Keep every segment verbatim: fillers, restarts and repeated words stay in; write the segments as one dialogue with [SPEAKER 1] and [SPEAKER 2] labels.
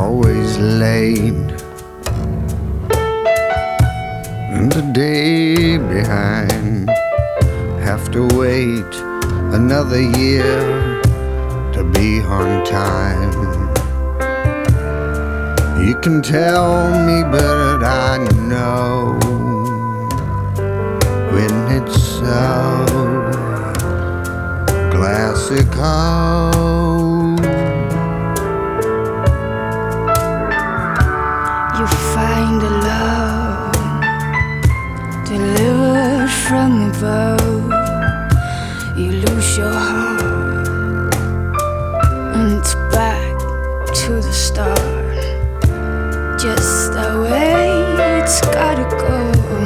[SPEAKER 1] always late, and the day behind. Have to wait another year to be on time. You can tell me, but I know when it's so classical.
[SPEAKER 2] You find a love delivered from above. You lose your heart and it's back to the start, just the way it's gotta go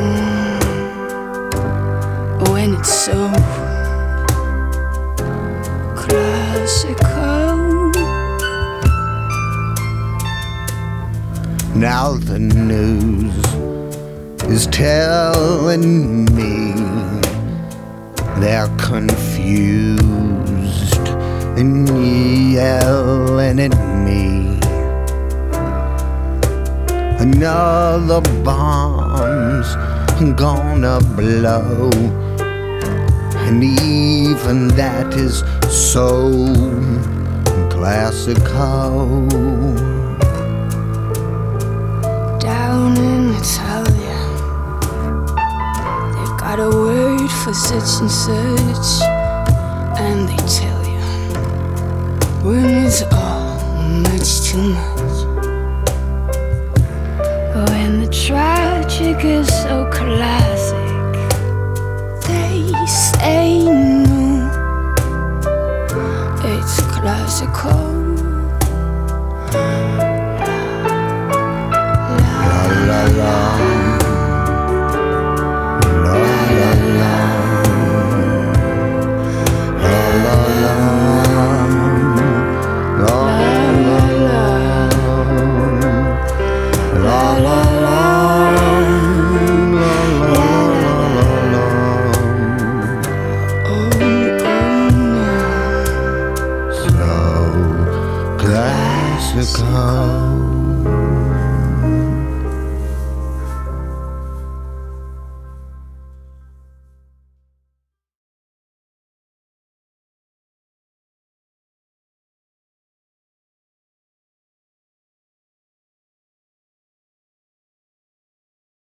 [SPEAKER 2] when it's so classical.
[SPEAKER 1] Now the news is telling me they're confused and yelling at me. Another bomb's gonna blow, and even that is so classical.
[SPEAKER 2] Down in Italia, they've got a word for such and such, and they tell you when it's all much too much. When the tragic is so classic, they say no, it's classical.
[SPEAKER 1] La la. Classical.